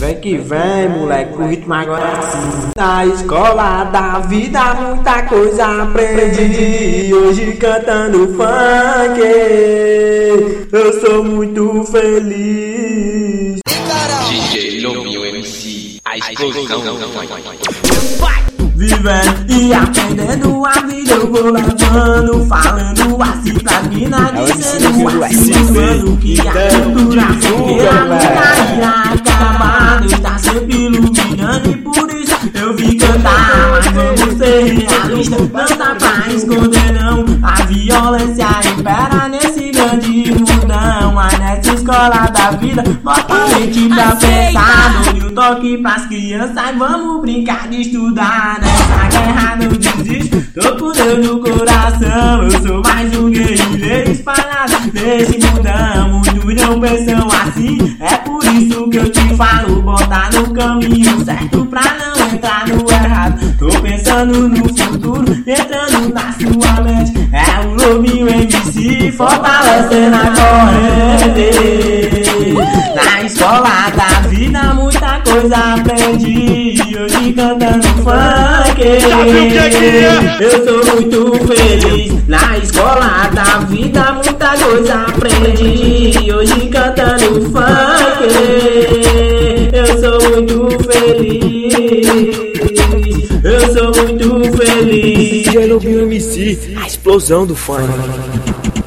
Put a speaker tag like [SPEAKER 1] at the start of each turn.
[SPEAKER 1] Vem que vem, moleque, o ritmo agora é assim. Na escola da vida muita coisa aprendi. Hoje cantando funk, eu sou muito feliz.
[SPEAKER 2] DJ Lobinho MC, a explosão do funk.
[SPEAKER 1] Vivendo e aprendendo a vida, eu vou levando, falando assim pra mina, dizendo assim, mostrando que a cultura funkeira nunca irá acabar. Deus tá sempre iluminando e por isso eu vim cantar. Mas vamos ser realistas, não dá pra esconder não. A violência impera nesse grande mundão. Mas nessa escola da vida, bota a mente pra pensar. Dou-lhe o toque pras crianças e vamos brincar de estudar. Nessa guerra não desisto, tô com Deus no coração. Eu sou mais um guerrilheiro espalhado nesse mundão. Muitos não pensam assim, é por isso que eu te falo. Botar no caminho certo pra não entrar no errado. Tô pensando no futuro, entrando na sua mente. É o Lobinho MC, fortalecendo a corrente. Na escola da vida muita coisa aprendi. Hoje cantando funk, eu sou muito feliz. Na escola da vida muita coisa aprendi. Hoje cantando funk, eu sou muito feliz. Eu sou muito feliz.
[SPEAKER 3] DJ Lobinho MC, a explosão do funk.